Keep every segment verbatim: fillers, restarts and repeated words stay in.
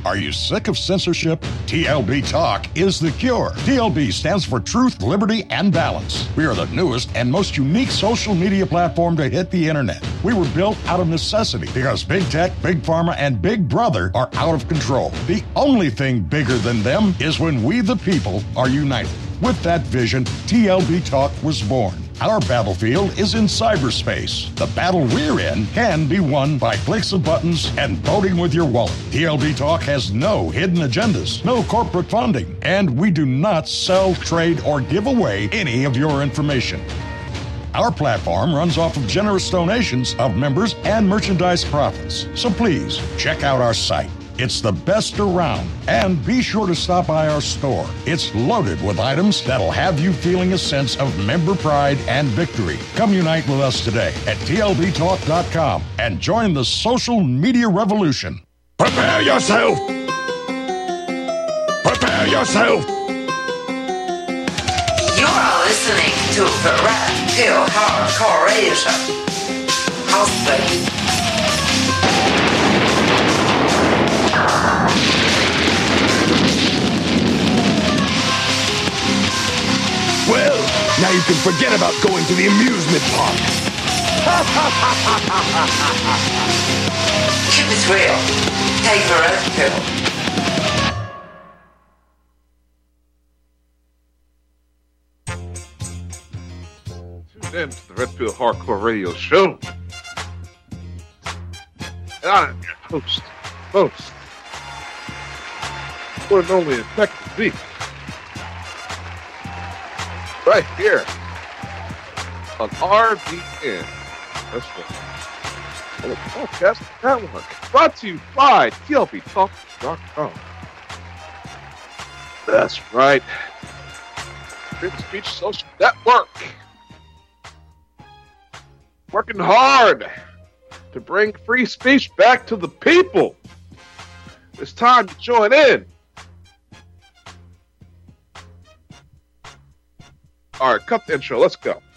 Are you sick of censorship? T L B Talk is the cure. T L B stands for Truth, Liberty, and Balance. We are the newest and most unique social media platform to hit the internet. We were built out of necessity because big tech, big pharma, and big brother are out of control. The only thing bigger than them is when we the people are united. With that vision, T L B Talk was born. Our battlefield is in cyberspace. The battle we're in can be won by clicks of buttons and voting with your wallet. T L B Talk has no hidden agendas, no corporate funding, and we do not sell, trade, or give away any of your information. Our platform runs off of generous donations of members and merchandise profits. So please, check out our site. It's the best around. And be sure to stop by our store. It's loaded with items that'll have you feeling a sense of member pride and victory. Come unite with us today at T L B talk dot com and join the social media revolution. Prepare yourself! Prepare yourself! You are listening to the Red Pill Hardcore Radio Show. House baby. Well, now you can forget about going to the amusement park. Keep it real. Take the red pill. Tune in to the Red Pill Hardcore Radio Show. And I'm your host, host, one and only Infected Beast. Right here on R B N. That's right. On the podcast network. Brought to you by T L B talk dot com. That's right. Freedom Speech Social Network. Working hard to bring free speech back to the people. It's time to join in. All right, cut the intro. Let's go.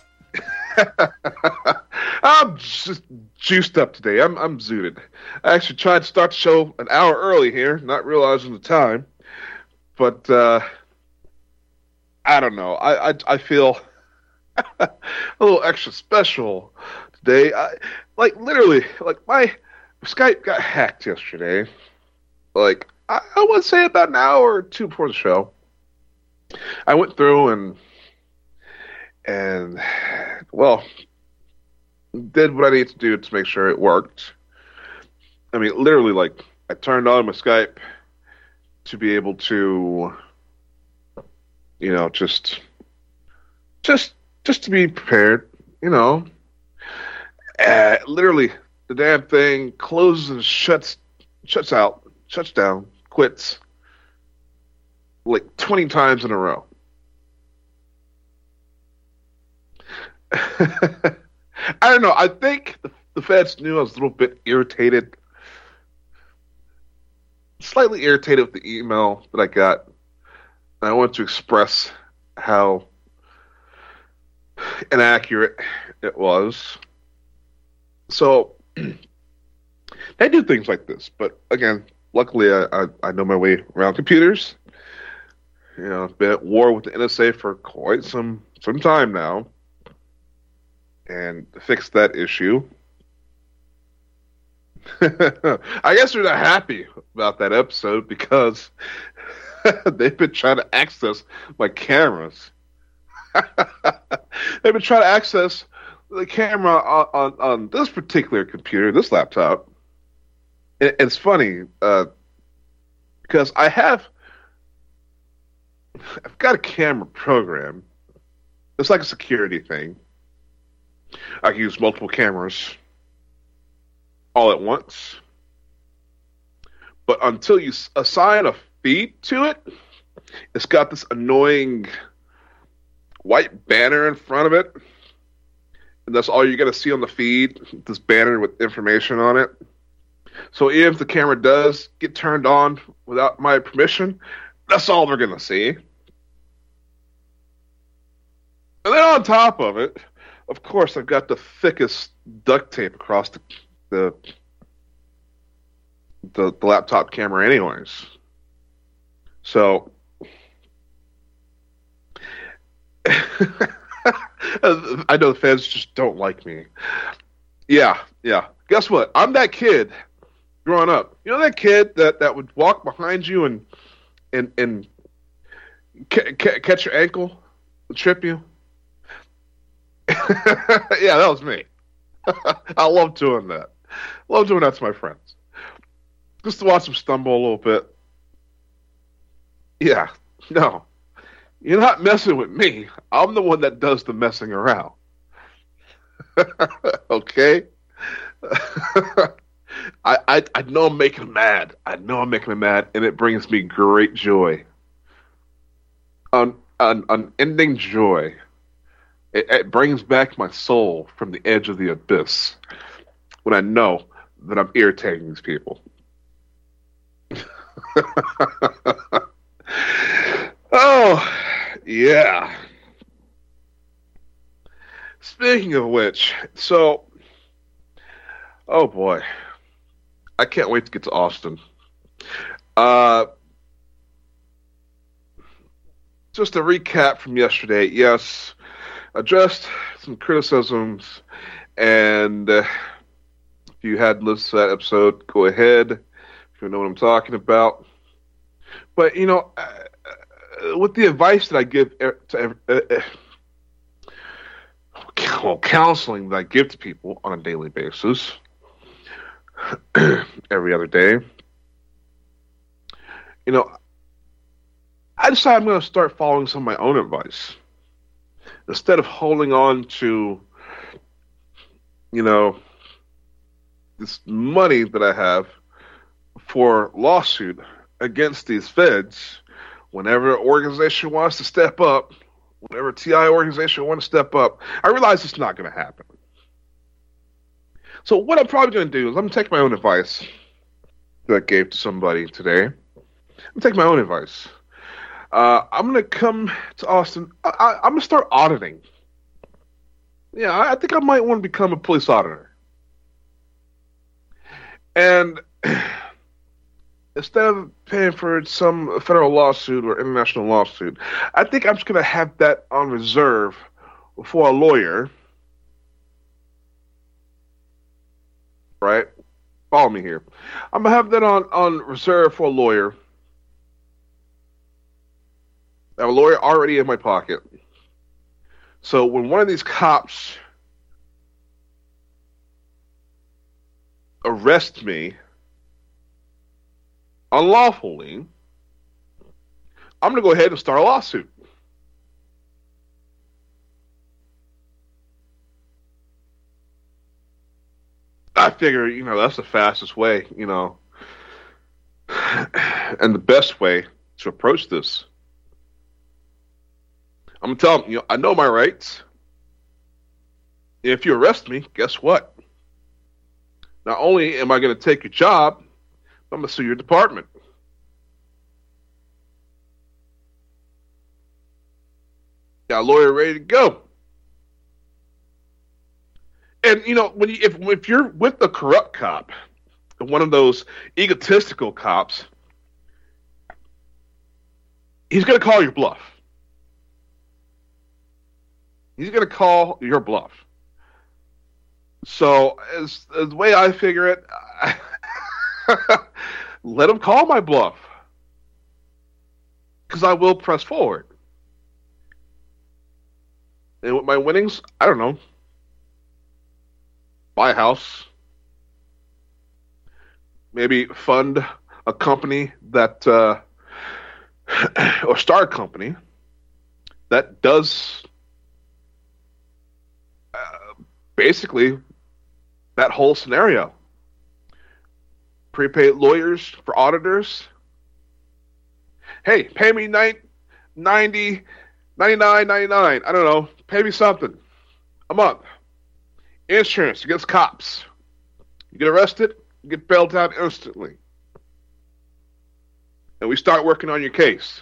I'm just juiced up today. I'm I'm zooted. I actually tried to start the show an hour early here, not realizing the time. But uh, I don't know. I I, I feel a little extra special today. I, like literally, like my Skype got hacked yesterday. Like I, I would say about an hour or two before the show. I went through and. And, well, did what I needed to do to make sure it worked. I mean, literally, like, I turned on my Skype to be able to, you know, just, just, just to be prepared, you know. Uh, literally, the damn thing closes and shuts, shuts out, shuts down, quits, like twenty times in a row. I don't know. I think the, the feds knew I was a little bit irritated, slightly irritated with the email that I got. And I wanted to express how inaccurate it was. So they do things like this, but again, luckily I, I, I know my way around computers. You know, I've been at war with the N S A for quite some some time now. And fix that issue. I guess they're not happy about that episode because they've been trying to access my cameras. They've been trying to access the camera on, on, on this particular computer, this laptop. And it's funny uh, because I have, I've got a camera program. It's like a security thing. I can use multiple cameras all at once. But until you assign a feed to it, it's got this annoying white banner in front of it. And that's all you're going to see on the feed, this banner with information on it. So even if the camera does get turned on without my permission, that's all they're going to see. And then on top of it, of course, I've got the thickest duct tape across the the, the, the laptop camera anyways. So I know the fans just don't like me. Yeah, yeah. Guess what? I'm that kid growing up. You know that kid that, that would walk behind you and and and ca- ca- catch your ankle, trip you? Yeah, that was me. I love doing that. Love doing that to my friends. Just to watch them stumble a little bit. Yeah, no. You're not messing with me. I'm the one that does the messing around. Okay? I, I I know I'm making him mad. I know I'm making him mad, and it brings me great joy. An, an, unending joy. It, it brings back my soul from the edge of the abyss when I know that I'm irritating these people. Oh, yeah. Speaking of which, so, oh boy, I can't wait to get to Austin. Uh, just a recap from yesterday. Yes, addressed some criticisms, and uh, if you hadn't listened to that episode, go ahead if you know what I'm talking about. But, you know, uh, with the advice that I give to uh, uh, well, counseling that I give to people on a daily basis, every other day, you know, I decided I'm going to start following some of my own advice. Instead of holding on to, you know, this money that I have for lawsuit against these feds, whenever an organization wants to step up, whenever T I organization wants to step up, I realize it's not going to happen. So what I'm probably going to do is I'm going to take my own advice that I gave to somebody today. I'm going to take my own advice. Uh, I'm going to come to Austin. I, I, I'm going to start auditing. Yeah, I, I think I might want to become a police auditor. And instead of paying for some federal lawsuit or international lawsuit, I think I'm just going to have that on reserve for a lawyer. Right? Follow me here. I'm going to have that on, on reserve for a lawyer. I have a lawyer already in my pocket. So when one of these cops arrests me unlawfully, I'm going to go ahead and start a lawsuit. I figure, you know, that's the fastest way, you know, and the best way to approach this. I'm going to tell them, you know, I know my rights. If you arrest me, guess what? Not only am I going to take your job, I'm going to sue your department. Got a lawyer ready to go. And, you know, when you, if if you're with a corrupt cop, one of those egotistical cops, he's going to call your bluff. He's going to call your bluff. So, as, as the way I figure it, I, let him call my bluff. Because I will press forward. And with my winnings, I don't know. Buy a house. Maybe fund a company that, uh, or start a company that does uh, basically that whole scenario. Prepaid lawyers for auditors. Hey, pay me ninety, ninety-nine ninety-nine. I don't know. Pay me something a month. Insurance against cops. You get arrested, you get bailed out instantly. And we start working on your case.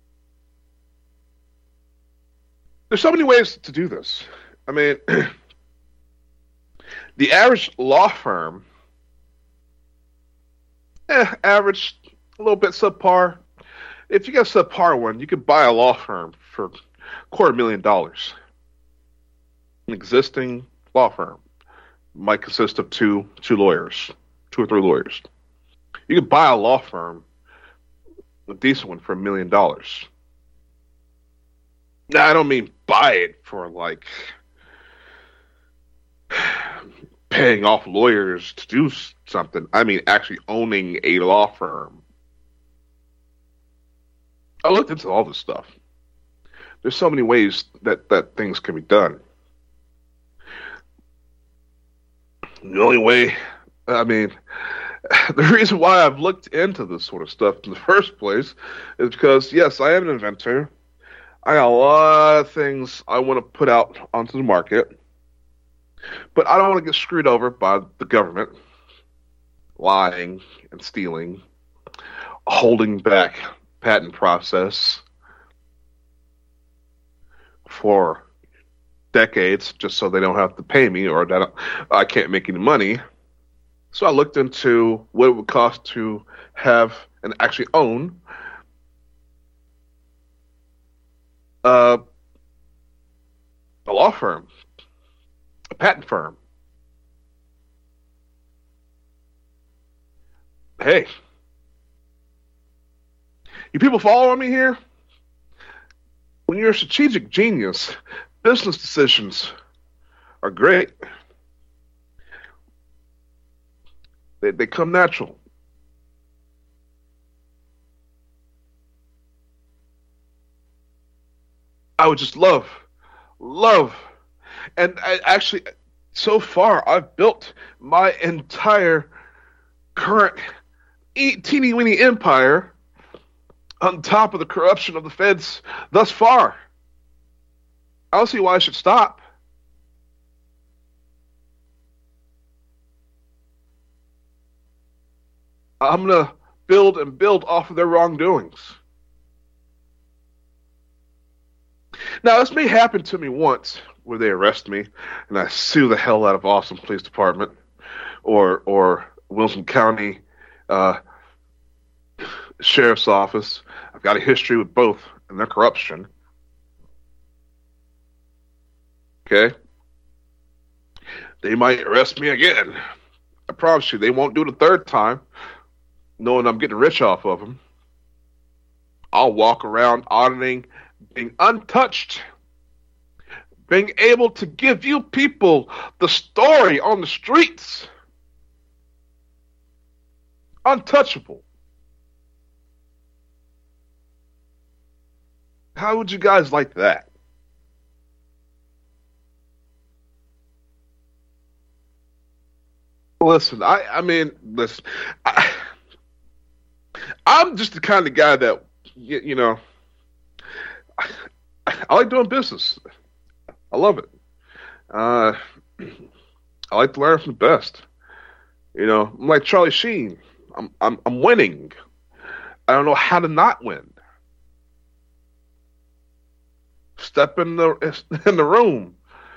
There's so many ways to do this. I mean, The average law firm, eh, average, a little bit subpar. If you got a subpar one, you could buy a law firm for a quarter million dollars. An existing law firm might consist of two two lawyers, two or three lawyers. You could buy a law firm, a decent one, for a million dollars. Now, I don't mean buy it for like paying off lawyers to do something. I mean actually owning a law firm. I looked into all this stuff. There's so many ways that, that things can be done. The only way, I mean, the reason why I've looked into this sort of stuff in the first place is because, yes, I am an inventor. I got a lot of things I want to put out onto the market, but I don't want to get screwed over by the government, lying and stealing, holding back patent process for decades just so they don't have to pay me or that I can't make any money. So I looked into what it would cost to have and actually own uh, a law firm, a patent firm. Hey, you people following me here? When you're a strategic genius, business decisions are great. They, they come natural. I would just love, love, and I actually, so far, I've built my entire current teeny weeny empire on top of the corruption of the feds thus far. I don't see why I should stop. I'm going to build and build off of their wrongdoings. Now, this may happen to me once where they arrest me and I sue the hell out of Austin Police Department or or Wilson County uh, Sheriff's Office. I've got a history with both and their corruption. Okay? They might arrest me again. I promise you, they won't do it a third time, knowing I'm getting rich off of them. I'll walk around auditing, being untouched, being able to give you people the story on the streets. Untouchable. How would you guys like that? Listen, I, I mean, listen, I, I'm just the kind of guy that, you, you know, I, I like doing business. I love it. Uh, I like to learn from the best. You know, I'm like Charlie Sheen. I'm, I'm, I'm winning. I don't know how to not win. Step in the in the room,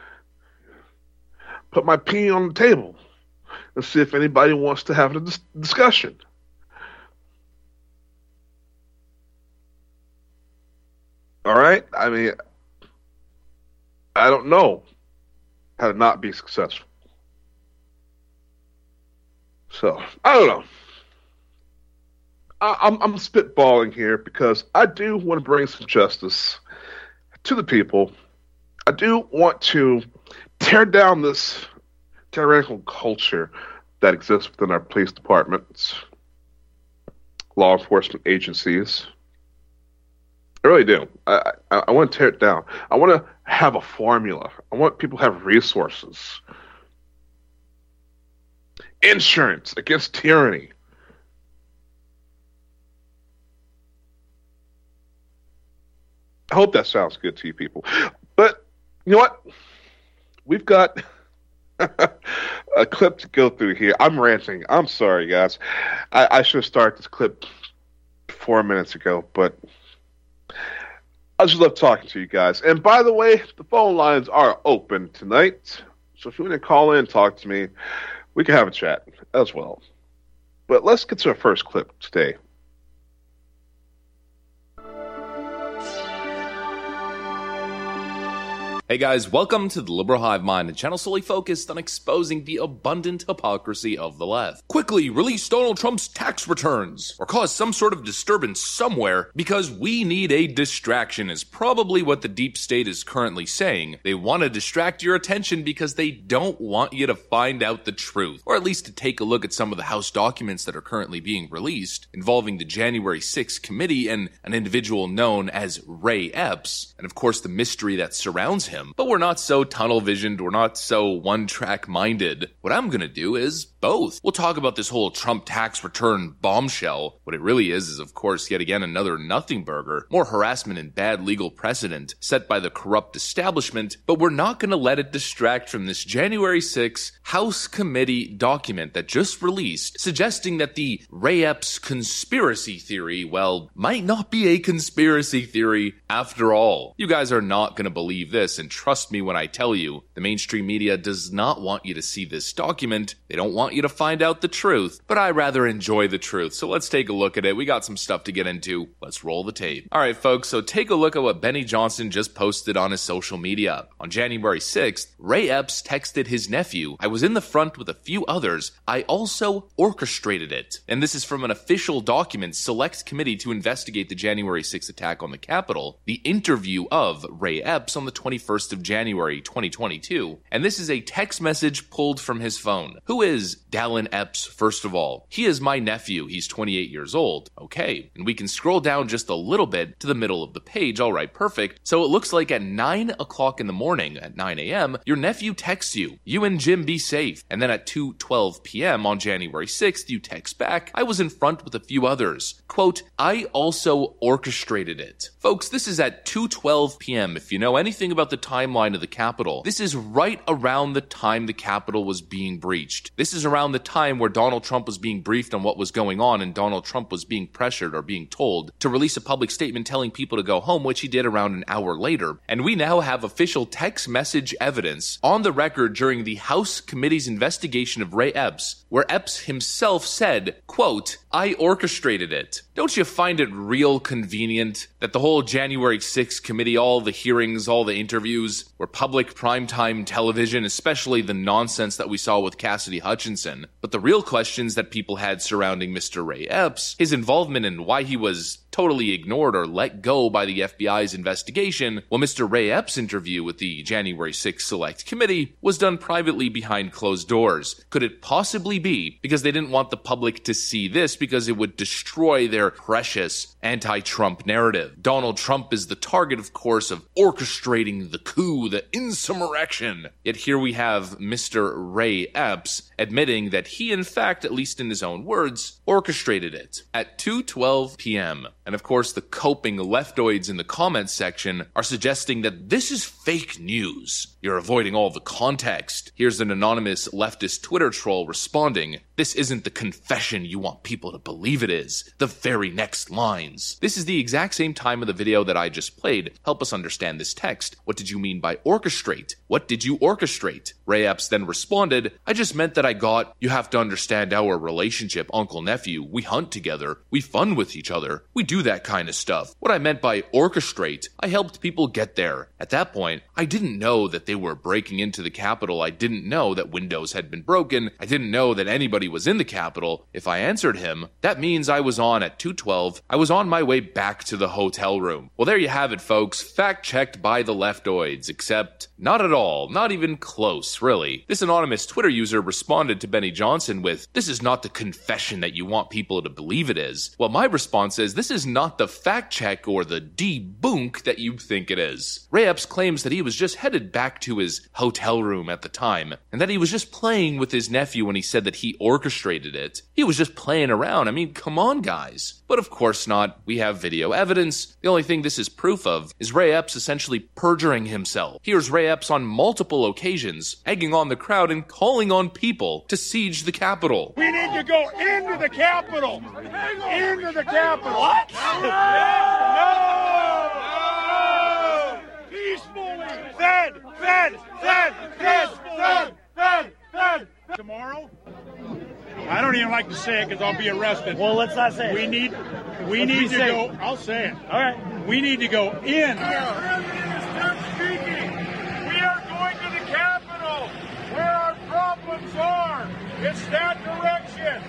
put my pee on the table, and see if anybody wants to have a dis- discussion. All right? I mean, I don't know how to not be successful. So, I don't know. I, I'm, I'm spitballing here because I do want to bring some justice to the people. I do want to tear down this tyrannical culture that exists within our police departments, law enforcement agencies. I really do. I, I, I want to tear it down. I want to have a formula. I want people to have resources. Insurance against tyranny. I hope that sounds good to you people. But, you know what? We've got a clip to go through here. I'm ranting. I'm sorry, guys. I, I should have started this clip four minutes ago, but I just love talking to you guys. And by the way, the phone lines are open tonight. So if you want to call in and talk to me, we can have a chat as well. But let's get to our first clip today. Hey guys, welcome to the Liberal Hive Mind, a channel solely focused on exposing the abundant hypocrisy of the left. Quickly release Donald Trump's tax returns, or cause some sort of disturbance somewhere, because we need a distraction is probably what the deep state is currently saying. They want to distract your attention because they don't want you to find out the truth, or at least to take a look at some of the House documents that are currently being released, involving the January sixth committee and an individual known as Ray Epps, and of course the mystery that surrounds him. But we're not so tunnel-visioned, we're not so one-track-minded. What I'm gonna do is both. We'll talk about this whole Trump tax return bombshell. What it really is is, of course, yet again another nothing burger, more harassment and bad legal precedent set by the corrupt establishment, but we're not gonna let it distract from this January sixth House committee document that just released, suggesting that the Ray Epps conspiracy theory, well, might not be a conspiracy theory after all. You guys are not gonna believe this, and trust me when I tell you, the mainstream media does not want you to see this document. They don't want you to find out the truth, but I rather enjoy the truth. So let's take a look at it. We got some stuff to get into. Let's roll the tape. All right, folks, so take a look at what Benny Johnson just posted on his social media. On January sixth, Ray Epps texted his nephew, "I was in the front with a few others. I also orchestrated it." And this is from an official document, Select Committee to investigate the January sixth attack on the Capitol, the interview of Ray Epps on the twenty-first of January twenty twenty-two, and this is a text message pulled from his phone. Who is Dallin Epps, first of all? He is my nephew. He's twenty-eight years old. Okay, and we can scroll down just a little bit to the middle of the page. All right, perfect. So it looks like at nine o'clock in the morning, at nine a.m., your nephew texts you, "You and Jim be safe." And then at two twelve p.m. on January sixth, you text back, "I was in front with a few others." Quote, "I also orchestrated it." Folks, this is at two twelve p.m. If you know anything about the timeline of the Capitol, this is right around the time the Capitol was being breached. This is around the time where Donald Trump was being briefed on what was going on, and Donald Trump was being pressured or being told to release a public statement telling people to go home, which he did around an hour later. And we now have official text message evidence on the record during the House Committee's investigation of Ray Epps, where Epps himself said, quote, "I orchestrated it." Don't you find it real convenient that the whole January sixth committee, all the hearings, all the interviews, were public primetime television, especially the nonsense that we saw with Cassidy Hutchinson? But the real questions that people had surrounding Mister Ray Epps, his involvement and why he was totally ignored or let go by the F B I's investigation, well, Mister Ray Epps' interview with the January sixth Select Committee was done privately behind closed doors. Could it possibly be because they didn't want the public to see this because it would destroy their precious anti-Trump narrative? Donald Trump is the target, of course, of orchestrating the coup, the insurrection. Yet here we have Mister Ray Epps admitting that he, in fact, at least in his own words, orchestrated it at two twelve p.m. And of course, the coping leftoids in the comments section are suggesting that this is fake news. You're avoiding all the context. Here's an anonymous leftist Twitter troll responding, "This isn't the confession you want people to believe it is. The very next lines." This is the exact same time of the video that I just played. Help us understand this text. What did you mean by orchestrate? What did you orchestrate? Ray Epps then responded, "I just meant that I got, you have to understand our relationship, uncle-nephew. We hunt together. We fun with each other. We do that kind of stuff. What I meant by orchestrate, I helped people get there. At that point, I didn't know that they were breaking into the Capitol. I didn't know that windows had been broken. I didn't know that anybody was in the Capitol. If I answered him, that means I was on at two twelve. I was on my way back to the hotel room." Well, there you have it, folks. Fact-checked by the leftoids, except not at all. Not even close, really. This anonymous Twitter user responded to Benny Johnson with, "This is not the confession that you want people to believe it is." Well, my response is, this is not the fact-check or the debunk that you think it is. Ray Epps claims that he was just headed back to his hotel room at the time, and that he was just playing with his nephew when he said that he orchestrated it. He was just playing around. I mean, come on, guys. But of course not. We have video evidence. The only thing this is proof of is Ray Epps essentially perjuring himself. Here's Ray Epps on multiple occasions, egging on the crowd and calling on people to siege the Capitol. "We need to go into the Capitol! Into the Capitol!" What? No! No! Peacefully! Fed! Fed! Fed! Fed! Fed, Fed, Fed. Tomorrow, I don't even like to say it because I'll be arrested. Well, let's not say it. We need, we Let's need be to safe. go. I'll say it. All right. We need to go in. Speaking. We are going to the Capitol, where our problems are. It's that direction.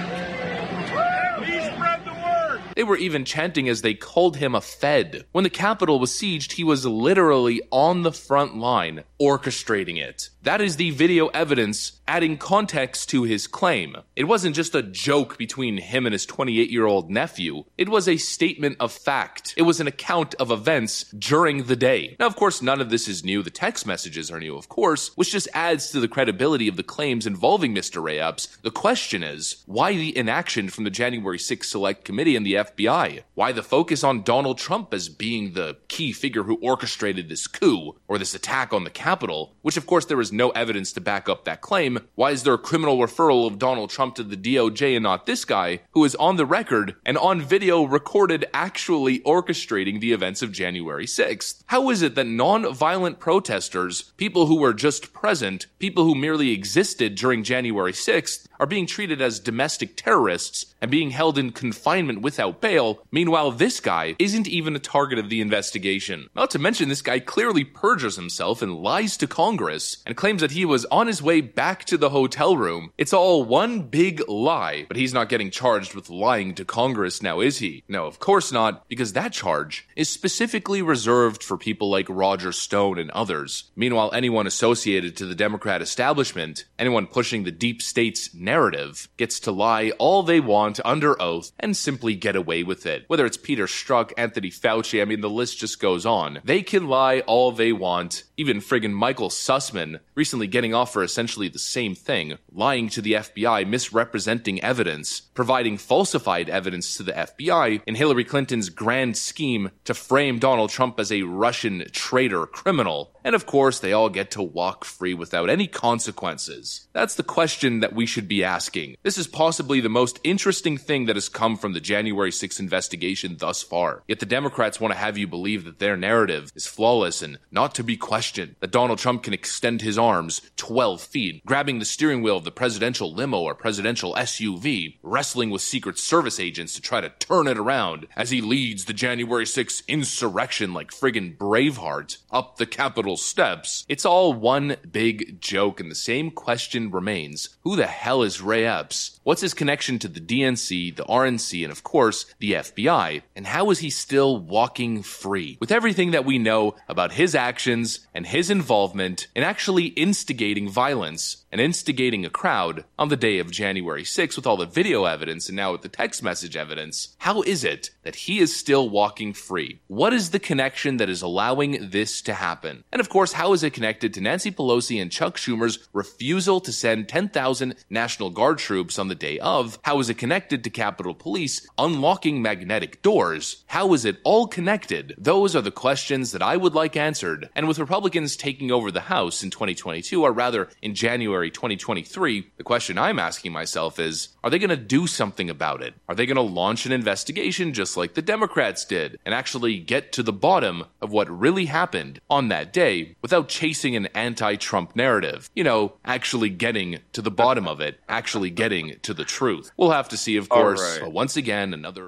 Please spread the word. They were even chanting as they called him a Fed. When the Capitol was sieged, he was literally on the front line, orchestrating it. That is the video evidence adding context to his claim. It wasn't just a joke between him and his twenty-eight-year-old nephew. It was a statement of fact. It was an account of events during the day. Now, of course, none of this is new. The text messages are new, of course, which just adds to the credibility of the claims involving Mister Rayapps. The question is, why the inaction from the January sixth Select Committee and the F B I? Why the focus on Donald Trump as being the key figure who orchestrated this coup, or this attack on the Capitol, which of course there is no evidence to back up that claim? Why is there a criminal referral of Donald Trump to the D O J and not this guy, who is on the record and on video recorded actually orchestrating the events of January sixth? How is it that non-violent protesters, people who were just present, people who merely existed during January sixth, are being treated as domestic terrorists and being held in confinement without bail? Meanwhile, this guy isn't even a target of the investigation. Not to mention, this guy clearly perjures himself and lies to Congress and claims that he was on his way back to the hotel room. It's all one big lie, but he's not getting charged with lying to Congress now, is he? No, of course not, because that charge is specifically reserved for people like Roger Stone and others. Meanwhile, anyone associated to the Democrat establishment, anyone pushing the deep state's narrative, gets to lie all they want under oath and simply get away with it. Whether it's Peter Strzok, Anthony Fauci, I mean, the list just goes on. They can lie all they want. Even friggin' Michael Sussman recently getting off for essentially the same thing, lying to the F B I, misrepresenting evidence, providing falsified evidence to the F B I in Hillary Clinton's grand scheme to frame Donald Trump as a Russian traitor criminal. And of course, they all get to walk free without any consequences. That's the question that we should be asking. This is possibly the most interesting thing that has come from the January sixth investigation thus far. Yet the Democrats want to have you believe that their narrative is flawless and not to be questioned, that Donald Trump can extend his arms twelve feet, grabbing the steering wheel of the presidential limo or presidential S U V, wrestling with Secret Service agents to try to turn it around as he leads the January sixth insurrection like friggin' Braveheart up the Capitol steps. It's all one big joke, and the same question remains. Who the hell is Ray Epps? What's his connection to the D N C, the R N C, and of course, the F B I? And how is he still walking free? With everything that we know about his actions and his involvement in actually instigating violence and instigating a crowd on the day of January sixth with all the video evidence and now with the text message evidence, how is it that he is still walking free? What is the connection that is allowing this to happen? And of course, how is it connected to Nancy Pelosi and Chuck Schumer's refusal to send ten thousand National Guard troops on the day of? How is it connected to Capitol Police unlocking magnetic doors? How is it all connected? Those are the questions that I would like answered. And with Republicans taking over the House in twenty twenty-two, or rather in January twenty twenty-three, the question I'm asking myself is, are they going to do something about it? Are they going to launch an investigation just like the Democrats did and actually get to the bottom of what really happened on that day without chasing an anti-Trump narrative? You know, actually getting to the bottom of it, actually getting to the truth. We'll have to see, of course. All right. But once again, another...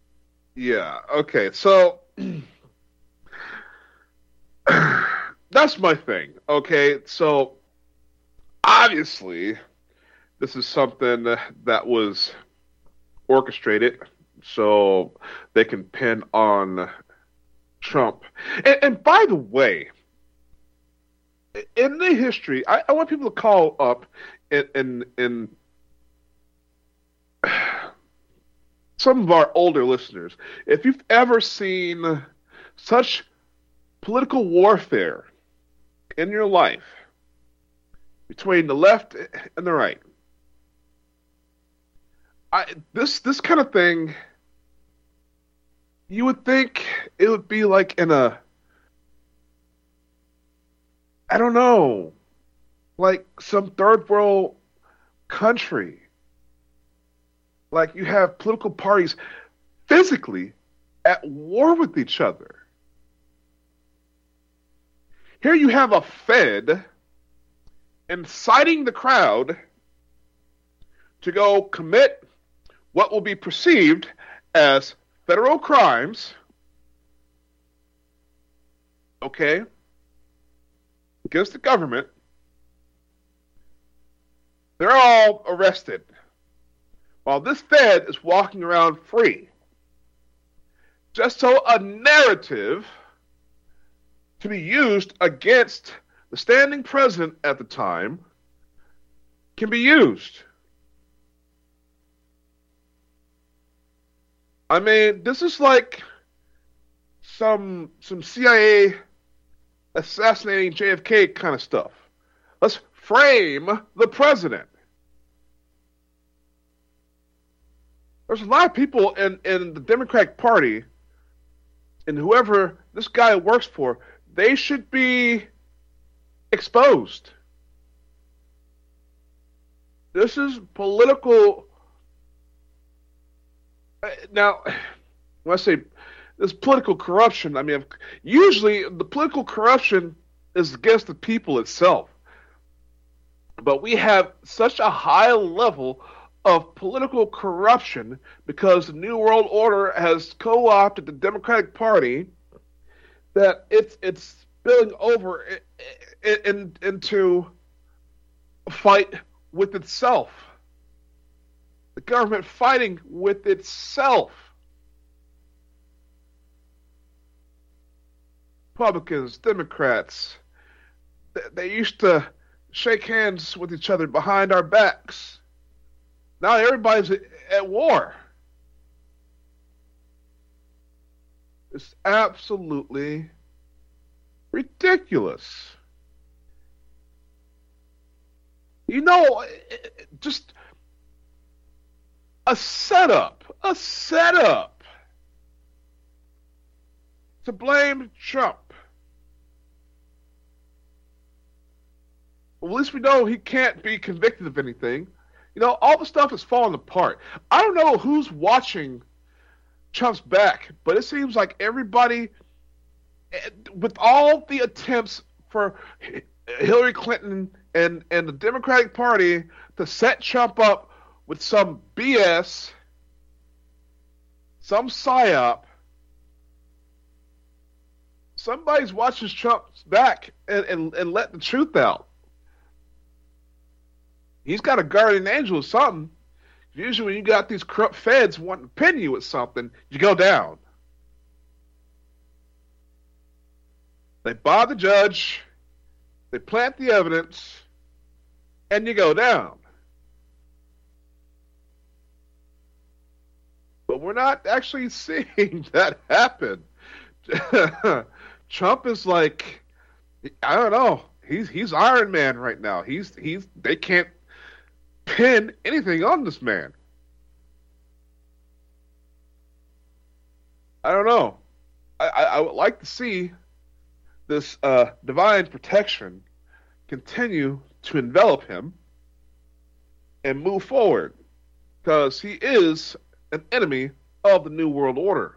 Yeah, okay, so that's my thing, okay? So obviously this is something that was orchestrated so they can pin on Trump. And, and by the way, in the history, I, I want people to call up in in, in some of our older listeners, if you've ever seen such political warfare in your life between the left and the right. I, this this kind of thing, you would think it would be like in a, I don't know, like some third world country. Like you have political parties physically at war with each other. Here you have a Fed inciting the crowd to go commit what will be perceived as federal crimes, okay, against the government, they're all arrested while this Fed is walking around free. Just so a narrative to be used against the standing president at the time can be used. I mean, this is like some some C I A assassinating J F K kind of stuff. Let's frame the president. There's a lot of people in, in the Democratic Party and whoever this guy works for, they should be exposed. This is political. Now, when I say this political corruption, I mean, usually the political corruption is against the people itself. But we have such a high level of political corruption because the New World Order has co-opted the Democratic Party that it's it's spilling over in, in, into a fight with itself. The government fighting with itself. Republicans, Democrats, they, they used to shake hands with each other behind our backs. Now everybody's at war. It's absolutely ridiculous. You know, just a setup, a setup to blame Trump. Well, at least we know he can't be convicted of anything. You know, all the stuff is falling apart. I don't know who's watching Trump's back, but it seems like everybody, with all the attempts for Hillary Clinton and, and the Democratic Party to set Trump up with some B S, some psyop, somebody's watching Trump's back and, and, and let the truth out. He's got a guardian angel or something. Usually when you got these corrupt feds wanting to pin you with something, you go down. They bar the judge, they plant the evidence, and you go down. But we're not actually seeing that happen. Trump is like, I don't know, he's he's Iron Man right now. He's he's they can't pin anything on this man. I don't know. I, I, I would like to see this uh, divine protection continue to envelop him and move forward, because he is an enemy of the New World Order.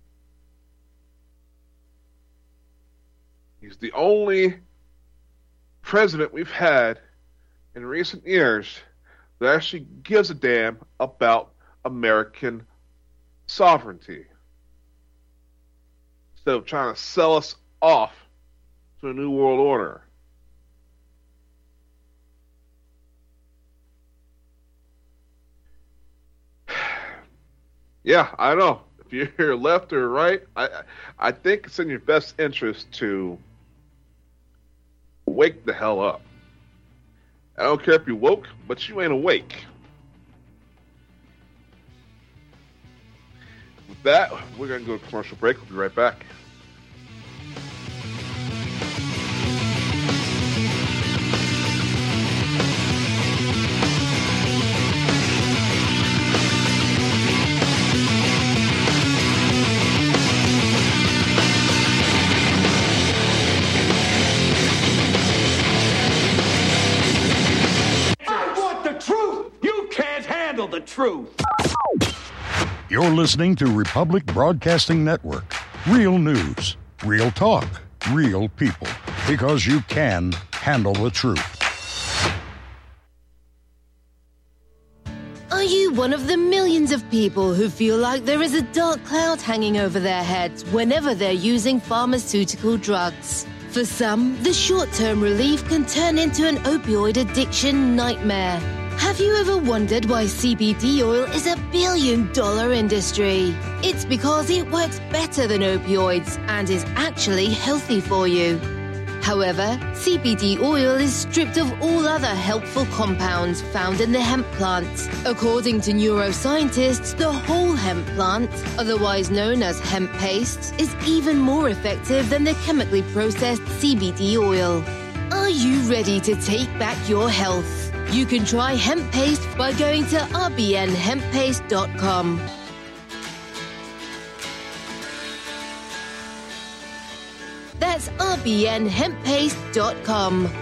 He's the only president we've had in recent years that actually gives a damn about American sovereignty, instead of trying to sell us off to a New World Order. Yeah, I know. If you're left or right, I I think it's in your best interest to wake the hell up. I don't care if you woke, but you ain't awake. With that, we're going to go to commercial break. We'll be right back. The truth. You're listening to Republic Broadcasting Network. Real news, real talk, real people. Because you can handle the truth. Are you one of the millions of people who feel like there is a dark cloud hanging over their heads whenever they're using pharmaceutical drugs? For some, the short-term relief can turn into an opioid addiction nightmare. Have you ever wondered why C B D oil is a billion-dollar industry? It's because it works better than opioids and is actually healthy for you. However, C B D oil is stripped of all other helpful compounds found in the hemp plant. According to neuroscientists, the whole hemp plant, otherwise known as hemp paste, is even more effective than the chemically processed C B D oil. Are you ready to take back your health? You can try hemp paste by going to r b n hemp paste dot com. That's r b n hemp paste dot com.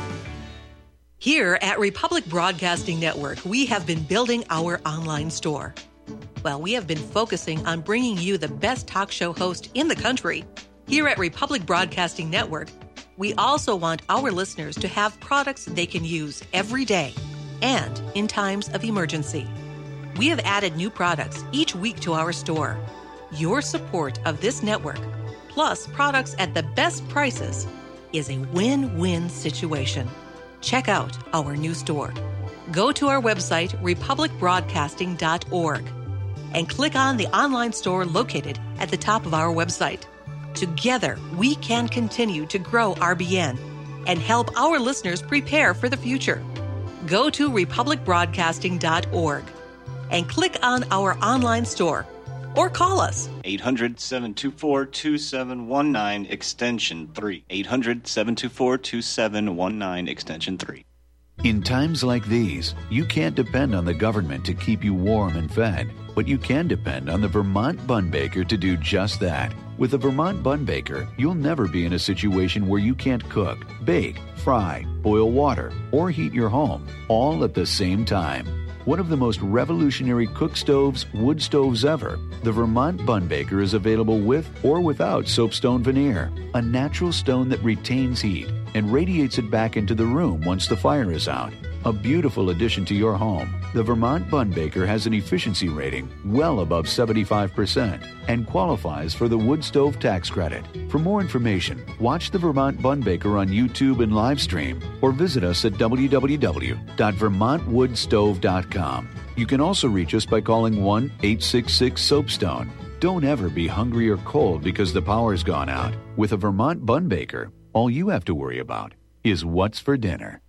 Here at Republic Broadcasting Network, we have been building our online store. Well, we have been focusing on bringing you the best talk show host in the country. Here at Republic Broadcasting Network, we also want our listeners to have products they can use every day and in times of emergency. We have added new products each week to our store. Your support of this network, plus products at the best prices, is a win-win situation. Check out our new store. Go to our website, republic broadcasting dot org, and click on the online store located at the top of our website. Together, we can continue to grow R B N and help our listeners prepare for the future. Go to republic broadcasting dot org and click on our online store or call us. eight hundred, seven two four, two seven one nine, extension three. eight hundred, seven two four, two seven one nine, extension three. In times like these, you can't depend on the government to keep you warm and fed, but you can depend on the Vermont Bun Baker to do just that. With the Vermont Bun Baker, you'll never be in a situation where you can't cook, bake, fry, boil water, or heat your home, all at the same time. One of the most revolutionary cook stoves, wood stoves ever, the Vermont Bun Baker is available with or without soapstone veneer, a natural stone that retains heat and radiates it back into the room once the fire is out. A beautiful addition to your home, the Vermont Bun Baker has an efficiency rating well above seventy-five percent and qualifies for the wood stove tax credit. For more information, watch the Vermont Bun Baker on YouTube and live stream, or visit us at w w w dot vermont wood stove dot com. You can also reach us by calling one eight six six soapstone. Don't ever be hungry or cold because the power's gone out. With a Vermont Bun Baker, all you have to worry about is what's for dinner.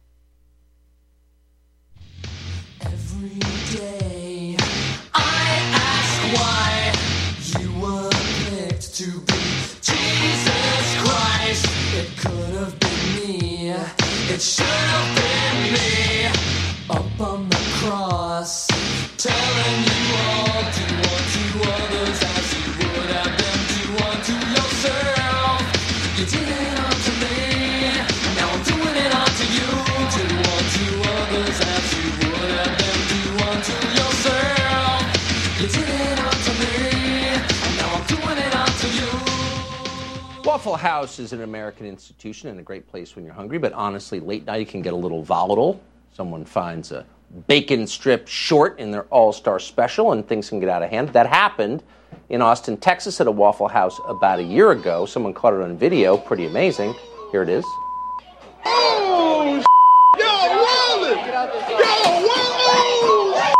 Every day I ask why you were picked to be Jesus Christ. It could have been me. It should have been me. Up on the cross, telling you all, do unto others as you would have them do unto yourself. You did it unto me, now I'm doing it unto you. Do unto others as you would have them do unto yourself. You did it unto me, and now I'm doing it unto you. Waffle House is an American institution and a great place when you're hungry, but honestly, late night can get a little volatile. Someone finds a bacon strip short in their all-star special, and things can get out of hand. That happened in Austin, Texas at a Waffle House about a year ago. Someone caught it on video. Pretty amazing. Here it is. Oh, yo, Wallace! Yo, Wallace!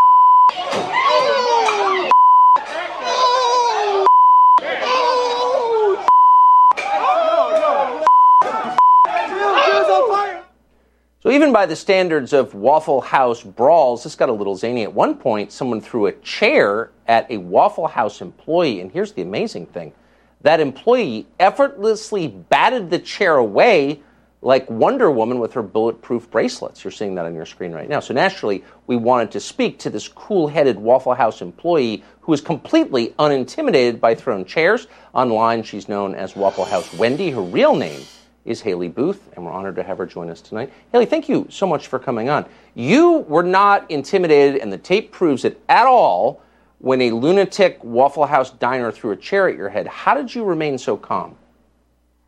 Oh! Oh! Oh! So even by the standards of Waffle House brawls, this got a little zany. At one point, someone threw a chair at a Waffle House employee, and here's the amazing thing. That employee effortlessly batted the chair away like Wonder Woman with her bulletproof bracelets. You're seeing that on your screen right now. So naturally, we wanted to speak to this cool-headed Waffle House employee who is completely unintimidated by thrown chairs. Online, she's known as Waffle House Wendy. Her real name is Haley Booth, and we're honored to have her join us tonight. Haley, thank you so much for coming on. You were not intimidated, and the tape proves it at all, when a lunatic Waffle House diner threw a chair at your head. How did you remain so calm?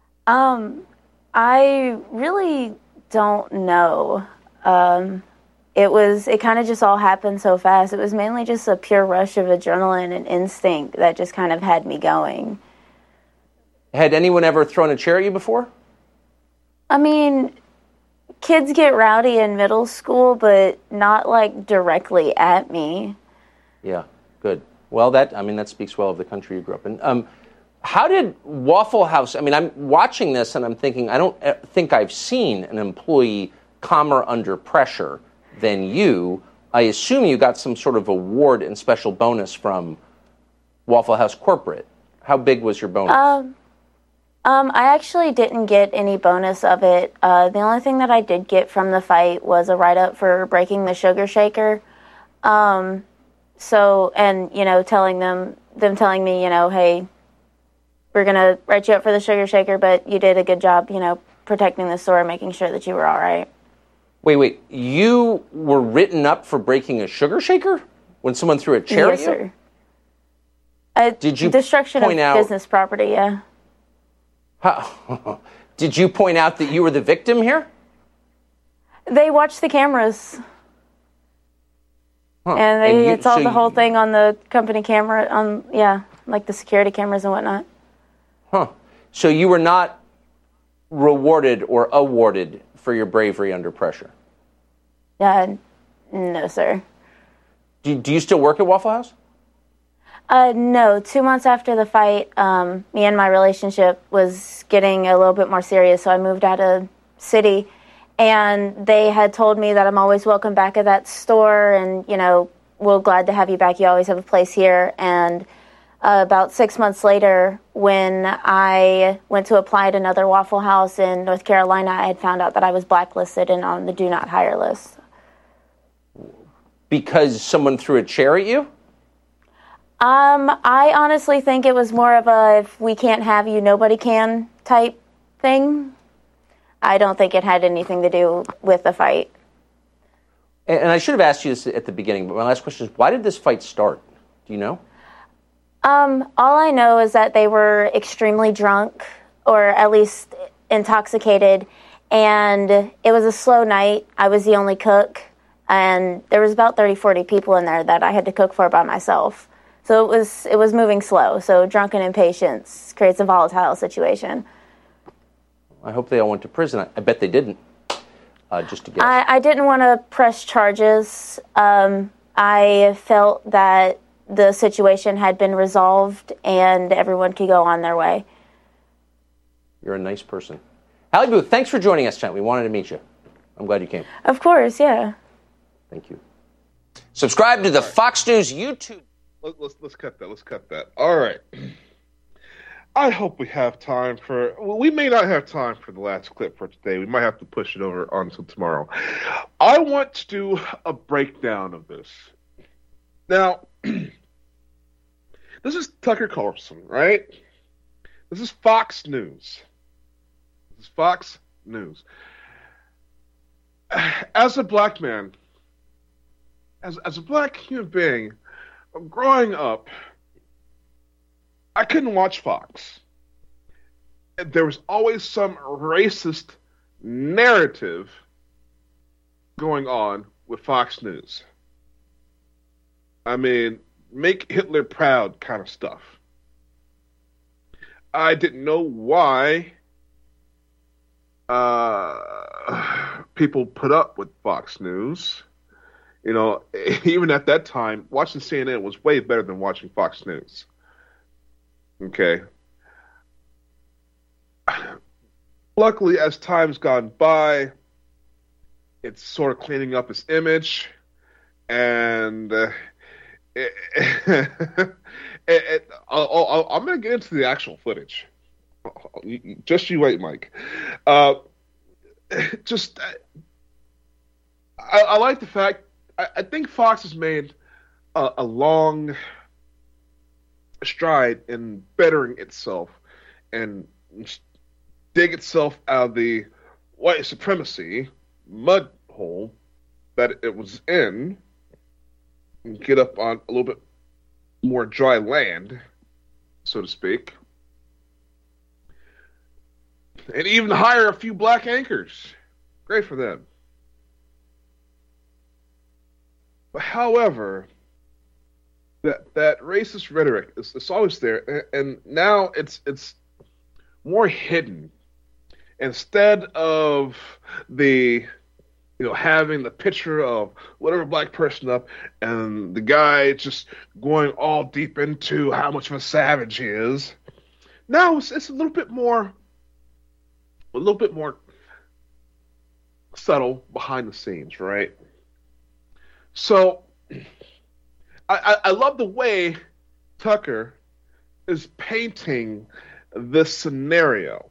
Um, I really don't know. Um, it was, it kind of just all happened so fast. It was mainly just a pure rush of adrenaline and instinct that just kind of had me going. Had anyone ever thrown a chair at you before? I mean, kids get rowdy in middle school, but not like directly at me. Yeah, good. Well, that, I mean, that speaks well of the country you grew up in. Um, how did Waffle House, I mean, I'm watching this and I'm thinking, I don't think I've seen an employee calmer under pressure than you. I assume you got some sort of award and special bonus from Waffle House corporate. How big was your bonus? Um, um, I actually didn't get any bonus of it. Uh, the only thing that I did get from the fight was a write-up for breaking the sugar shaker. Um, so, and, you know, telling them, them telling me, you know, hey, we're going to write you up for the sugar shaker, but you did a good job, you know, protecting the store and making sure that you were all right. Wait, wait. You were written up for breaking a sugar shaker when someone threw a chair yes, at you? Sir. Uh, Did you destruction point of out, business property, yeah. How, did you point out that you were the victim here? They watched the cameras. Huh. And they And you- it's all so the you- whole thing on the company camera, on yeah, like the security cameras and whatnot. Huh. So you were not rewarded or awarded for your bravery under pressure? Yeah, no, sir. Do, do you still work at Waffle House? Uh, no, two months after the fight, um, me and my relationship was getting a little bit more serious, so I moved out of city, and they had told me that I'm always welcome back at that store, and, you know, we're glad to have you back. You always have a place here. And uh, about six months later, when I went to apply at another Waffle House in North Carolina, I had found out that I was blacklisted and on the do not hire list. Because someone threw a chair at you? Um, I honestly think it was more of a if we can't have you, nobody can type thing. I don't think it had anything to do with the fight. And, and I should have asked you this at the beginning, but my last question is, why did this fight start? Do you know? Um, all I know is that they were extremely drunk, or at least intoxicated, and it was a slow night. I was the only cook, and there was about thirty, forty people in there that I had to cook for by myself. So it was it was moving slow. So drunken impatience creates a volatile situation. I hope they all went to prison. I, I bet they didn't. Uh, just to guess. I, I didn't want to press charges. Um, I felt that the situation had been resolved and everyone could go on their way. You're a nice person. Hallie Booth, thanks for joining us tonight. We wanted to meet you. I'm glad you came. Of course, yeah. Thank you. Subscribe to the Fox News YouTube. Let, let's let's cut that. Let's cut that. All right. I hope we have time for. Well, we may not have time for the last clip for today. We might have to push it over until tomorrow. I want to do a breakdown of this. Now, this is Tucker Carlson, right? This is Fox News. This is Fox News. As a black man, as as a black human being, growing up, I couldn't watch Fox. There was always some racist narrative going on with Fox News. I mean, make Hitler proud kind of stuff. I didn't know why uh, people put up with Fox News. You know, even at that time, watching C N N was way better than watching Fox News. Okay. Luckily, as time's gone by, it's sort of cleaning up its image, and uh, it, it, it, I'll, I'll, I'm going to get into the actual footage. Just you wait, Mike. Uh, just, I, I like the fact. I, I think Fox has made a, a long stride in bettering itself and dig itself out of the white supremacy mud hole that it was in and get up on a little bit more dry land, so to speak, and even hire a few black anchors. Great for them. However, that that racist rhetoric is it's always there, and, and now it's it's more hidden. Instead of the you know having the picture of whatever black person up and the guy just going all deep into how much of a savage he is, now it's, it's a little bit more a little bit more subtle behind the scenes, right? So I, I, I love the way Tucker is painting this scenario.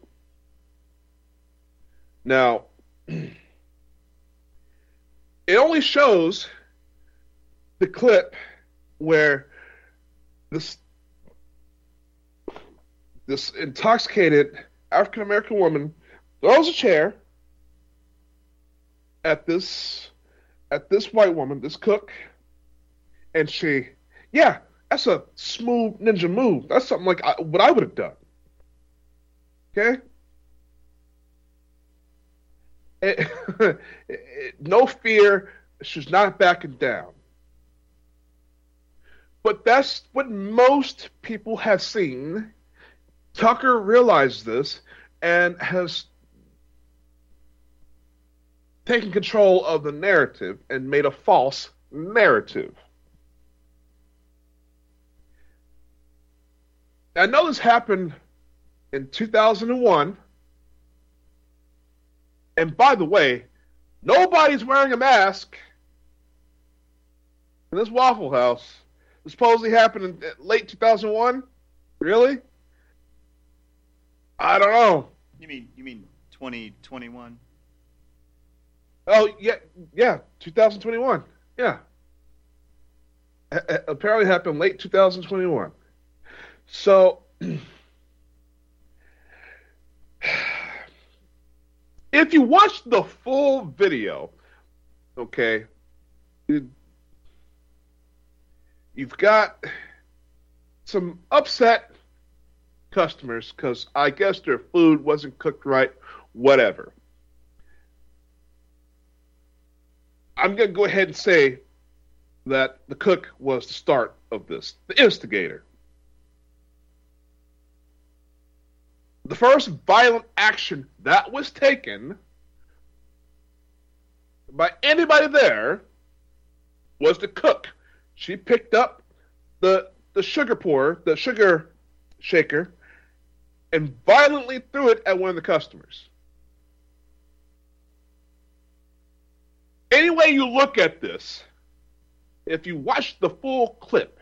Now, it only shows the clip where this this intoxicated African American woman throws a chair at this at this white woman, this cook, and she, yeah, that's a smooth ninja move. That's something like I, what I would have done. Okay? It, it, no fear. She's not backing down. But that's what most people have seen. Tucker realized this and has taken control of the narrative and made a false narrative. I know this happened in two thousand one. And by the way, nobody's wearing a mask in this Waffle House. It supposedly happened in late two thousand one? Really? I don't know. You mean you mean twenty twenty-one? Oh, yeah, yeah, two thousand twenty-one. Yeah. A- apparently happened late two thousand twenty-one. So, if you watch the full video, okay, you've got some upset customers because I guess their food wasn't cooked right, whatever. I'm going to go ahead and say that the cook was the start of this, the instigator. The first violent action that was taken by anybody there was the cook. She picked up the the sugar pourer, the sugar shaker, and violently threw it at one of the customers. Any way you look at this, if you watch the full clip,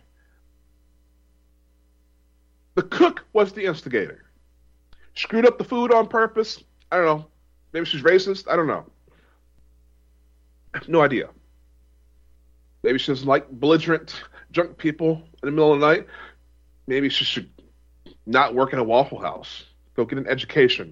the cook was the instigator. Screwed up the food on purpose. I don't know. Maybe she's racist. I don't know. I have no idea. Maybe she doesn't like belligerent, drunk people in the middle of the night. Maybe she should not work in a Waffle House. Go get an education.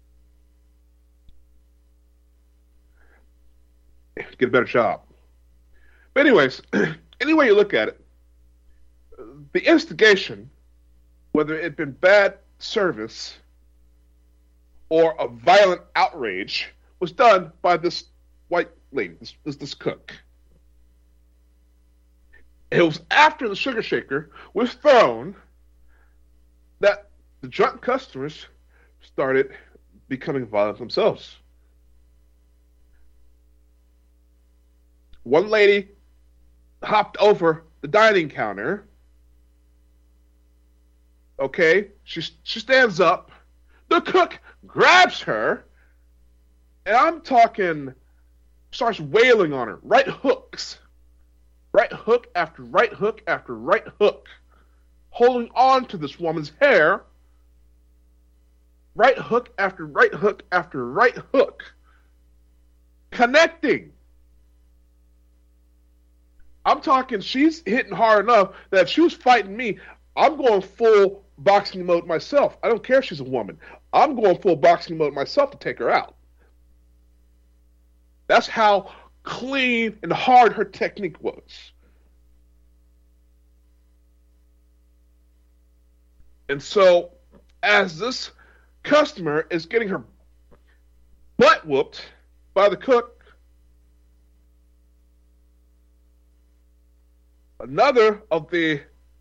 Get a better job. But anyways, any way you look at it, the instigation, whether it had been bad service or a violent outrage, was done by this white lady, this, this, this cook. It was after the sugar shaker was thrown that the drunk customers started becoming violent themselves. One lady hopped over the dining counter. Okay, she she stands up. The cook grabs her, and I'm talking, starts wailing on her. Right hooks. Right hook after right hook after right hook. Holding on to this woman's hair. Right hook after right hook after right hook. Connecting. I'm talking, she's hitting hard enough that if she was fighting me, I'm going full boxing mode myself. I don't care if she's a woman. I'm going full boxing mode myself to take her out. That's how clean and hard her technique was. And so, as this customer is getting her butt whooped by the cook, Another of the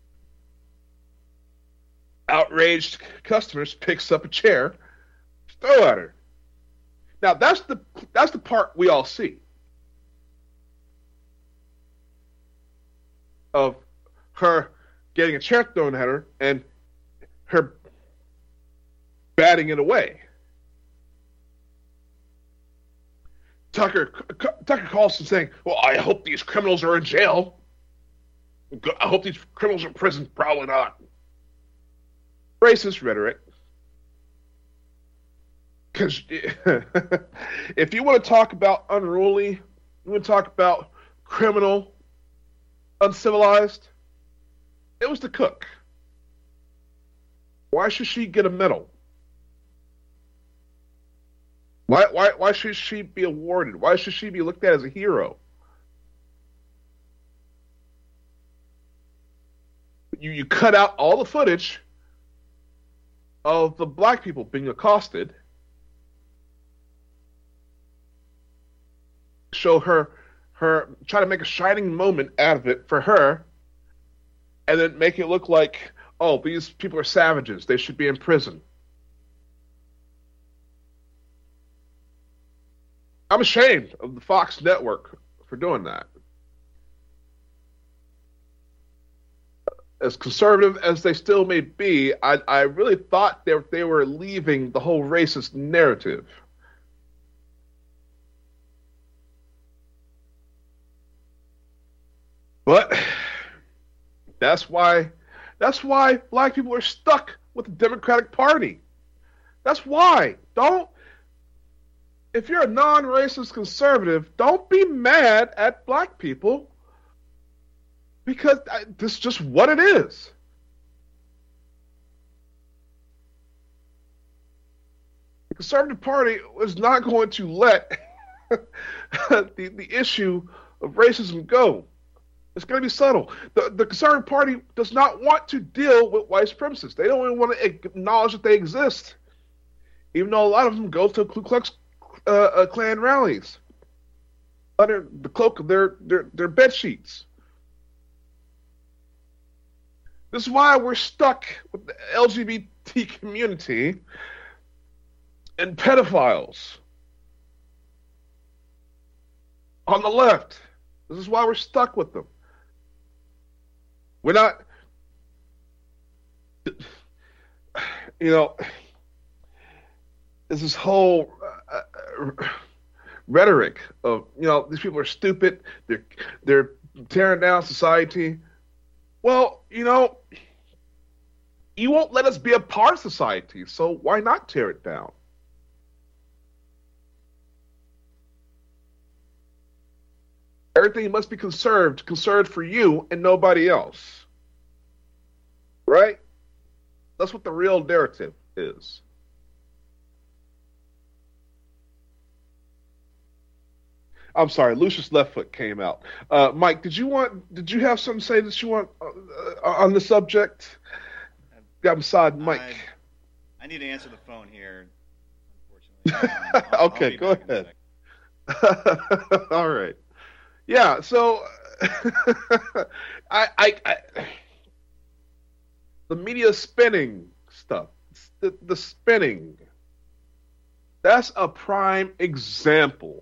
outraged customers picks up a chair, throw at her. Now that's the that's the part we all see of her getting a chair thrown at her and her batting it away. Tucker Tucker Carlson saying, "Well, I hope these criminals are in jail. I hope these criminals are in prison." Probably not. Racist rhetoric. Because if you want to talk about unruly, you want to talk about criminal, uncivilized, it was the cook. Why should she get a medal? Why, why, why should she be awarded? Why should she be looked at as a hero? You, you cut out all the footage of the black people being accosted, show her, her, try to make a shining moment out of it for her, and then make it look like, oh, these people are savages. They should be in prison. I'm ashamed of the Fox network for doing that. As conservative as they still may be, I, I really thought they, they were leaving the whole racist narrative. But that's why that's why black people are stuck with the Democratic Party. That's why. Don't if you're a non-racist conservative, don't be mad at black people, because this is just what it is. The Conservative Party is not going to let the, the issue of racism go. It's going to be subtle. The, the Conservative Party does not want to deal with white supremacists. They don't even want to acknowledge that they exist, even though a lot of them go to Ku Klux uh, uh, Klan rallies under the cloak of their, their, their bed sheets. This is why we're stuck with the L G B T community and pedophiles on the left. This is why we're stuck with them. We're not, you know, there's this whole uh, uh, rhetoric of, you know, these people are stupid. They're they're tearing down society. Well, you know, you won't let us be a part of society, so why not tear it down? Everything must be conserved, conserved for you and nobody else. Right? That's what the real narrative is. I'm sorry, Lucius Leftfoot came out. Uh, Mike, did you want? Did you have something to say that you want uh, on the subject? Got beside Mike. I, I need to answer the phone here, unfortunately. Um, I'll, okay, I'll go ahead. All right. Yeah. So, I, I, I, the media spinning stuff, the, the spinning. That's a prime example.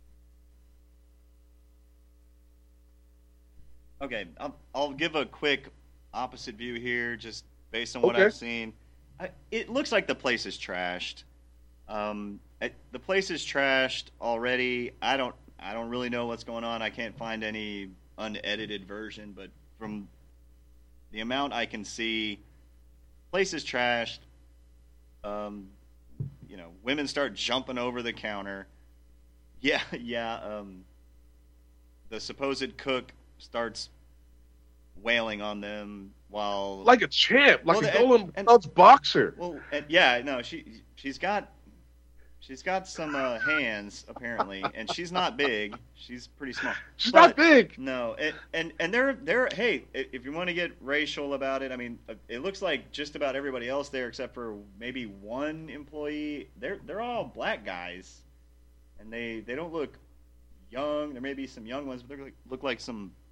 Okay, I'll, I'll give a quick opposite view here, just based on what Okay. I've seen. I, it looks like the place is trashed. Um, it, the place is trashed already. I don't, I don't really know what's going on. I can't find any unedited version, but from the amount I can see, place is trashed. Um, you know, women start jumping over the counter. Yeah, yeah. Um, the supposed cook starts wailing on them while Like a champ, like Well, a and- Golden and- Gloves boxer. well, and, yeah, no, she she's got she's got some uh, hands apparently, and she's not big. She's pretty small. She's But- not big. No, and and and they're they're hey, i- if you want to get racial about it, I mean, uh, it looks like just about everybody else there, except for maybe one employee, they're they're all black guys, and they they don't look young. There may be some young ones, but they look, look like some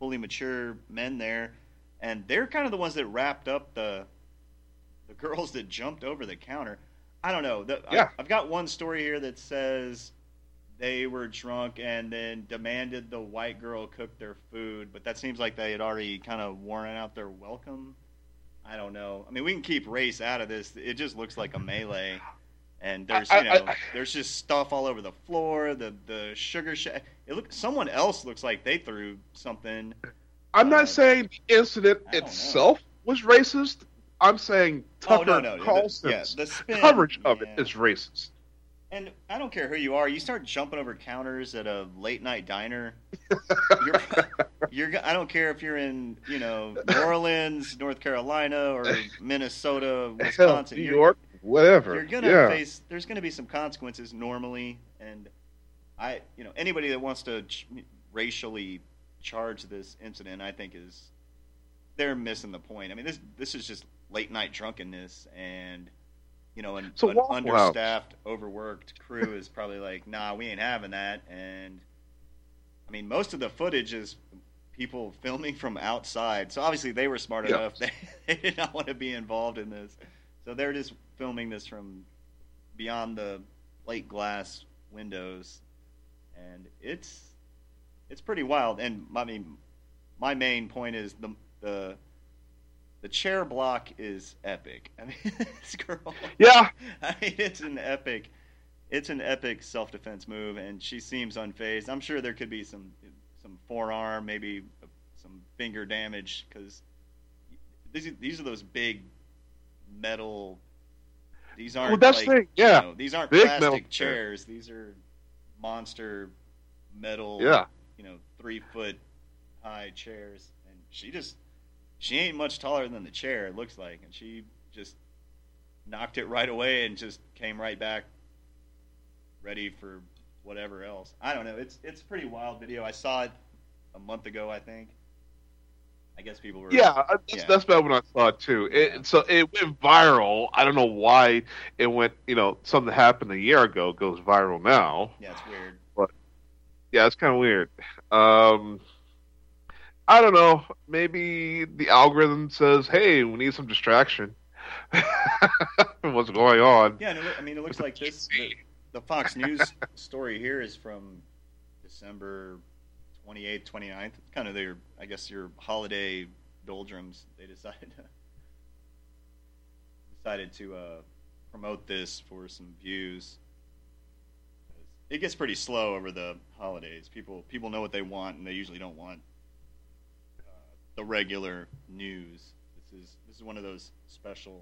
fully mature men there, and they're kind of the ones that wrapped up the the girls that jumped over the counter. I don't know. The, Yeah. I, I've got one story here that says they were drunk and then demanded the white girl cook their food, but that seems like they had already kind of worn out their welcome. I don't know. I mean, we can keep race out of this. It just looks like a melee. And there's, you know, I, I, there's just stuff all over the floor. The the sugar shack. It look. Someone else looks like they threw something. I'm uh, not saying the incident itself was racist. I'm saying Oh, Tucker no, no, the- Carlson's yeah, the spin, coverage of yeah. it is racist. And I don't care who you are. You start jumping over counters at a late night diner. You're, you're. go- I don't care if you're in, you know, New Orleans, North Carolina, or Minnesota, Hell, Wisconsin. New You're- York, whatever. You're gonna yeah. face. There's gonna be some consequences normally, and I, you know, anybody that wants to ch- racially charge this incident, I think is they're missing the point. I mean, this this is just late night drunkenness, and you know, an, So an Waffle House. understaffed, overworked crew is probably like, nah, we ain't having that. And I mean, most of the footage is people filming from outside, so obviously they were smart Yeah. enough. They, they did not want to be involved in this, so they're just filming this from beyond the plate glass windows, and it's it's pretty wild. And I mean, my main point is the the the chair block is epic. I mean, this girl. Yeah. I mean, it's an epic, it's an epic self-defense move, and she seems unfazed. I'm sure there could be some some forearm, maybe some finger damage, because these these are those big metal. These aren't Well, that's like, the thing, yeah. you know, these aren't Big metal plastic chairs. chairs. These are monster metal. Yeah. You know, three foot high chairs, and she just she ain't much taller than the chair. It looks like, and she just knocked it right away and just came right back, ready for whatever else. I don't know. It's it's a pretty wild video. I saw it a month ago, I think. I guess people were. Yeah, that's, yeah. that's about when I saw it too. It, so it went viral. I don't know why it went. You know, something that happened a year ago goes viral now. Yeah, it's weird. But yeah, it's kind of weird. Um, I don't know. Maybe the algorithm says, "Hey, we need some distraction." What's going on? Yeah, and it, loo- I mean, it looks like this. The, the Fox News story here is from December twenty-eighth, twenty-ninth. It's kind of their, I guess, your holiday doldrums. They decided to, decided to uh, promote this for some views. It gets pretty slow over the holidays. People people know what they want, and they usually don't want uh, the regular news. This is this is one of those special.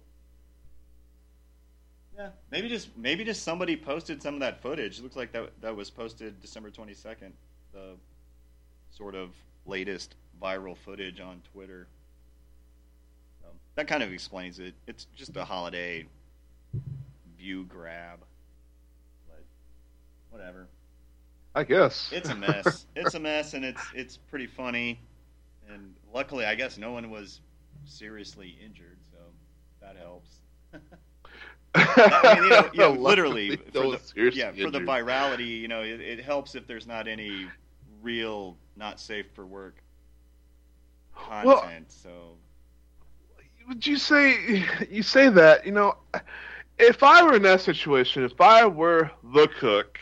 Yeah, maybe just maybe just somebody posted some of that footage. It looks like that that was posted December twenty-second. The sort of latest viral footage on Twitter. So that kind of explains it. It's just a holiday view grab. But whatever. I guess It's a mess. It's a mess, and it's it's pretty funny. And luckily, I guess no one was seriously injured, so that helps. I mean, you know, yeah, literally, Luckily, for no the, one's seriously yeah, for the injured. virality, you know, it, it helps if there's not any real not safe for work content. Well, so Would you say you say that? You know, if I were in that situation, if I were the cook,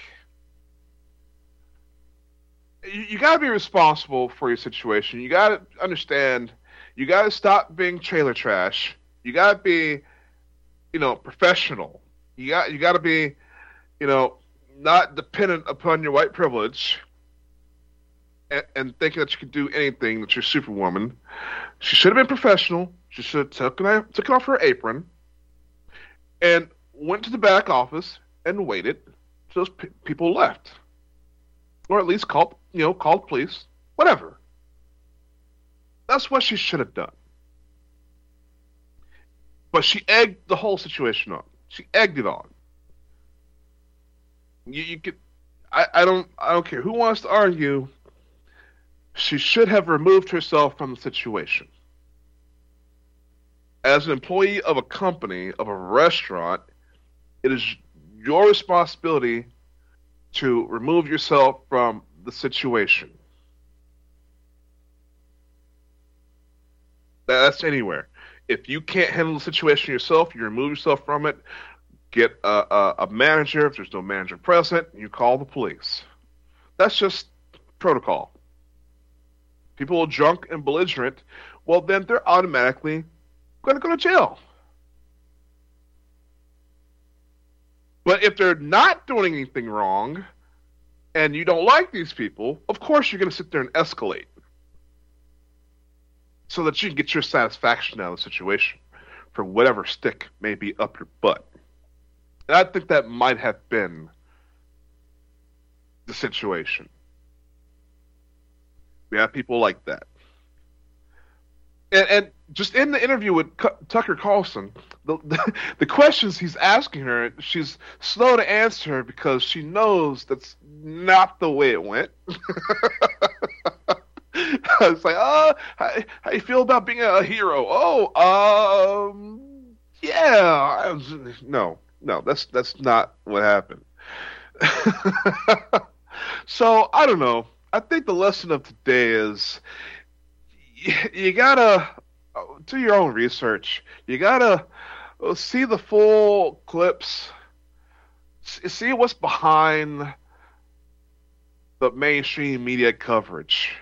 you, you got to be responsible for your situation. You got to understand. You got to stop being trailer trash. You got to be, you know, professional. You got you got to be, you know, not dependent upon your white privilege and, and thinking that you can do anything, that you're Superwoman. She should have been professional. She should have taken, taken off her apron and went to the back office and waited till those pe- people left. Or at least called, you know, called police. Whatever. That's what she should have done. But she egged the whole situation on. She egged it on. You, you could, I, I don't, I don't care who wants to argue. She should have removed herself from the situation. As an employee of a company, of a restaurant, it is your responsibility to remove yourself from the situation. That's anywhere. If you can't handle the situation yourself, you remove yourself from it. Get a, a, a manager. If there's no manager present, you call the police. That's just protocol. People are drunk and belligerent, well, then they're automatically going to go to jail. But if they're not doing anything wrong and you don't like these people, of course you're going to sit there and escalate so that you can get your satisfaction out of the situation for whatever stick may be up your butt. And I think that might have been the situation. We have people like that. And, and just in the interview with C- Tucker Carlson, the, the the questions he's asking her, she's slow to answer because she knows that's not the way it went. It's like, oh, how, how you feel about being a hero? Oh, um, yeah. I was, no, no, that's that's not what happened. So I don't know. I think the lesson of today is you, you gotta do your own research. You gotta see the full clips, see what's behind the mainstream media coverage.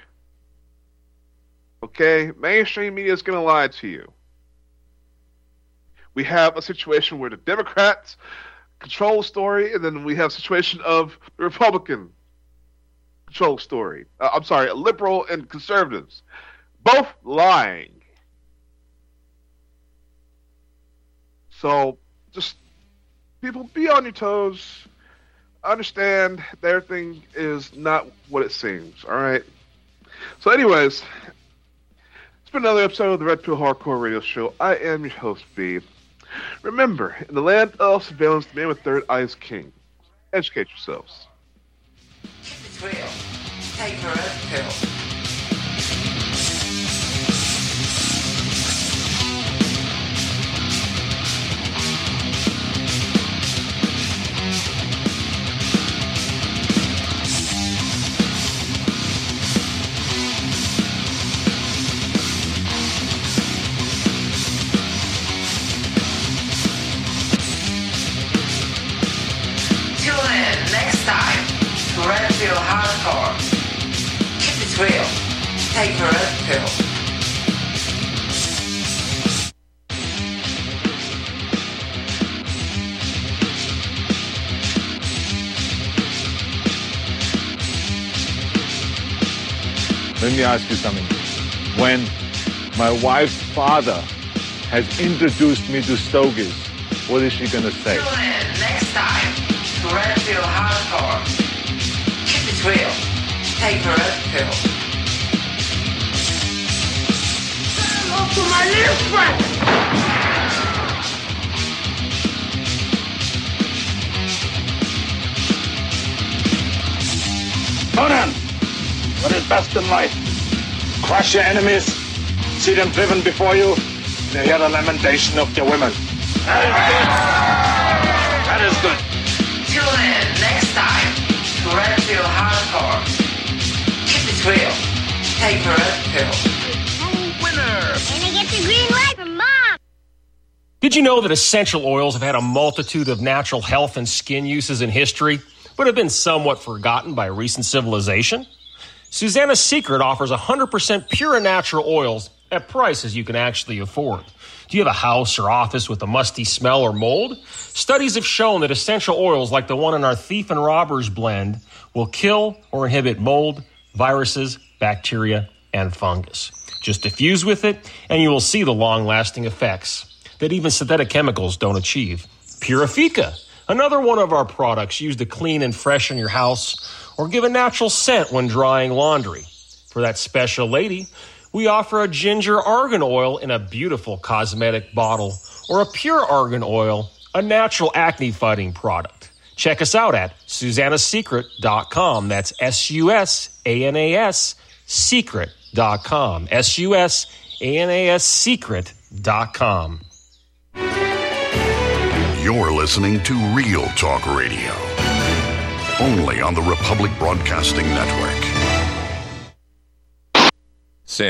Okay? Mainstream media is going to lie to you. We have a situation where the Democrats control the story, and then we have a situation of the Republican control story. Uh, I'm sorry, liberal and conservatives. Both lying. So, just, people, be on your toes. Understand that everything is not what it seems, alright? So anyways, it's been another episode of the Red Pill Hardcore Radio Show. I am your host, B. Remember, in the land of surveillance, the man with third eye is king. Educate yourselves. It's real. Take a red pill. Red Pill Hardcore. Keep it real. Take a red pill. Let me ask you something. When my wife's father has introduced me to stogies, what is she going to say? Tune in next time to Red Pill Hardcore. It's real. Take a red pill. Hello to my little friend. Conan, what is best in life? Crush your enemies, see them driven before you, and hear the lamentation of their women. That is good. Tune in next time. Red Pill Hardcore. Keep it real. Take a red pill. Winner! And I get the green light from Mom! Did you know that essential oils have had a multitude of natural health and skin uses in history, but have been somewhat forgotten by recent civilization? Susanna's Secret offers one hundred percent pure and natural oils at prices you can actually afford. Do you have a house or office with a musty smell or mold? Studies have shown that essential oils like the one in our Thief and Robbers blend will kill or inhibit mold, viruses, bacteria, and fungus. Just diffuse with it, and you will see the long-lasting effects that even synthetic chemicals don't achieve. Purifica, another one of our products used to clean and freshen your house or give a natural scent when drying laundry. For that special lady, we offer a ginger argan oil in a beautiful cosmetic bottle, or a pure argan oil, a natural acne-fighting product. Check us out at susanna secret dot com. That's S U S A N A S secret dot com. S U S A N A S secret dot com. You're listening to Real Talk Radio, only on the Republic Broadcasting Network.